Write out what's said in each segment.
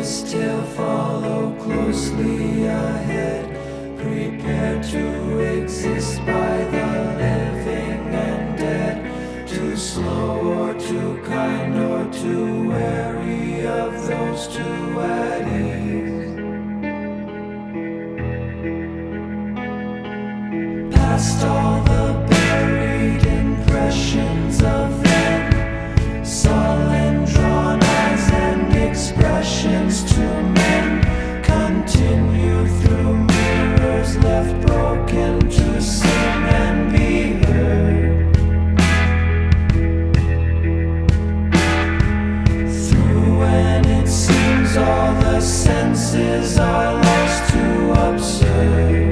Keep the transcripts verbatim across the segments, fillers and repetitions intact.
this tale, follow closely ahead. Prepare to exist by the living and dead. Too slow or too kind or too wary of those two at ease. Past all the buried impressions of them, sullen drawn eyes and expressions to men continue through mirrors left broken to sing and be heard. Through when it seems all the senses are lost to observe.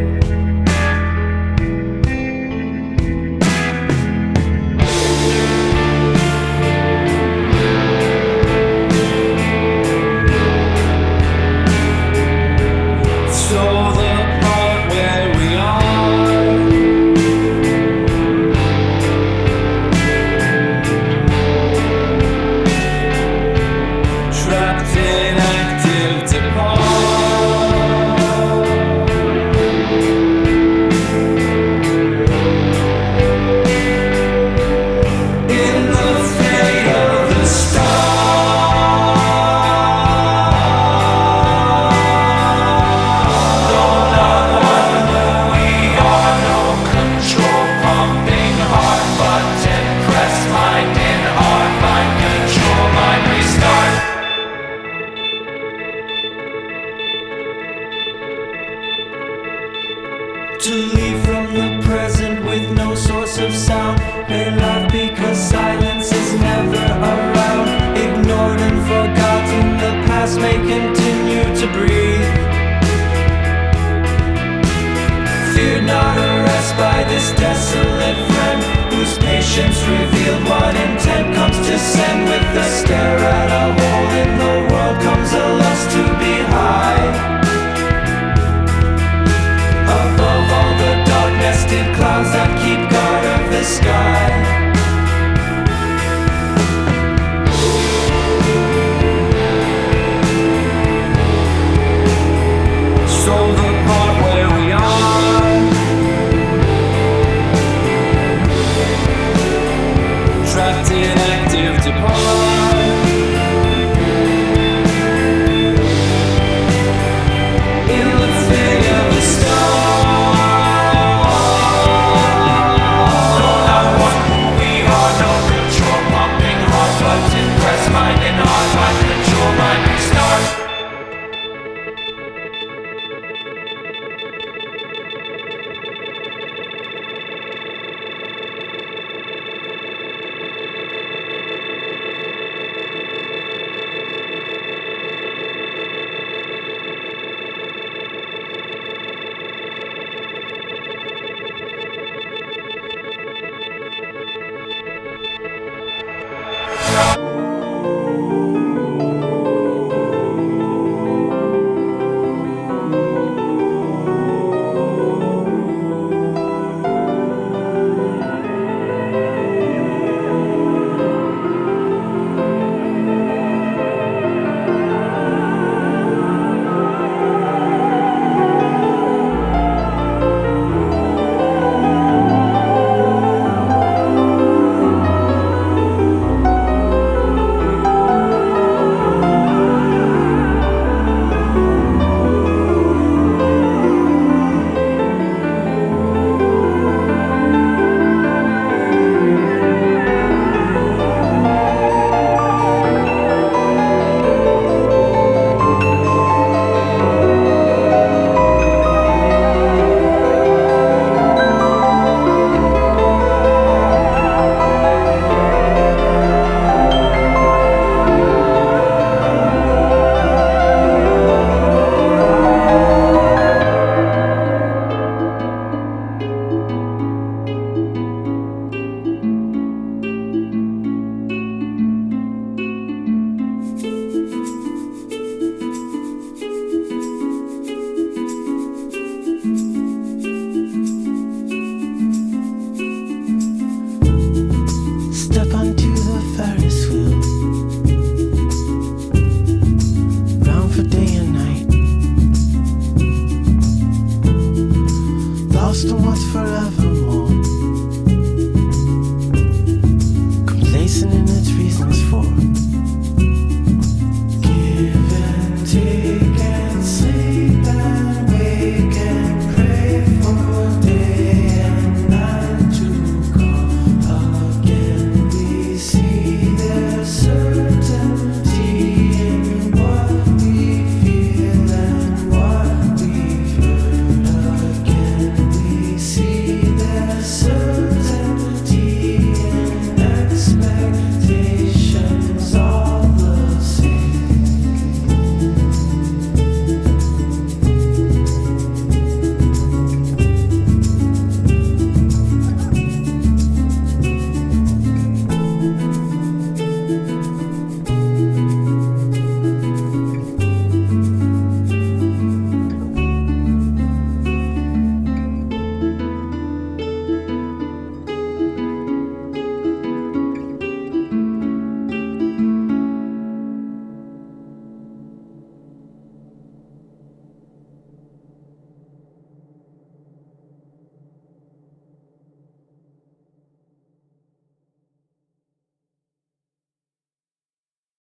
To leave from the present with no source of sound. They laugh because silence is never around. Ignored and forgotten, the past may continue to breathe. Fear not arrest by this desolate friend, whose patience revealed what intent comes to send. With a stare at a hole in the world comes a lust to be high. Above all the dark nested clouds that keep guard of the sky.